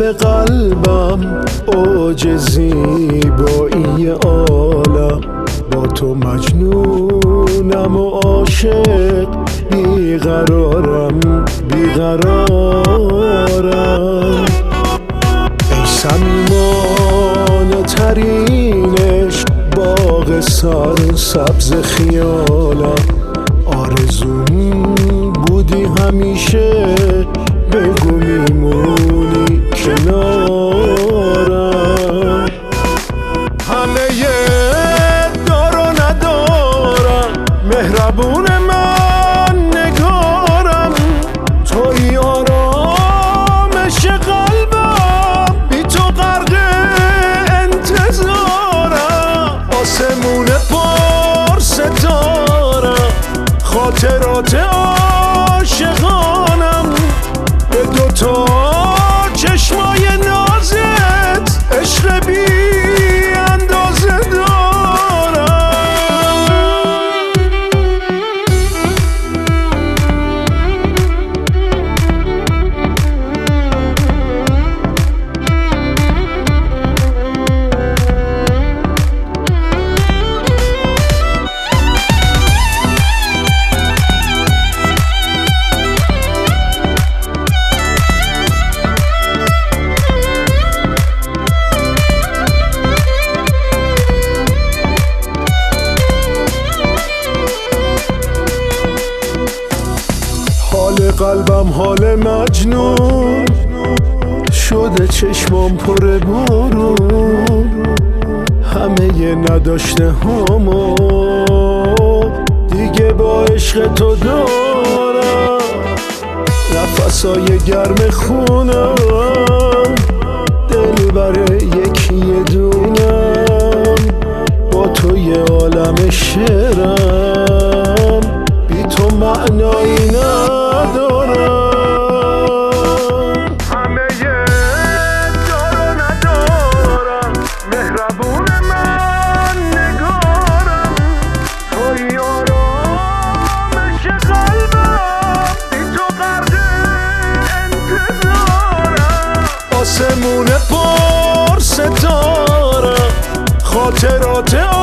حال قلبم اوج زیبایی عالم، با تو مجنونم و عاشق، بیقرارم بیقرارم. ای صمیمانه ترینش باغ سر سبز خیالم، آرزوم بودی همیشه، بگو میمونی کنارم. همه دار و ندارم، مهربون من نگارم، توی آرامش قلبم، بی تو غرق انتظارم. آسمون پر ستاره، خاطرات عاشقانم، به دوتا چشمای نازت عشق بی اندازه دارم. حال قلبم حال مجنون شده، چشمام پر بارون، همه نداشته همو دیگه با عشق تو دارم. نفسای گرم خونم، دل بر یکی دونم، با تو یه عالم شعرم، بی تو معنایی ندارم. همه دار و ندارم، مهربون من نگارم، توی آرامش قلبم، بی تو غرق انتظارم. آسمون پر ستاره، خاطرات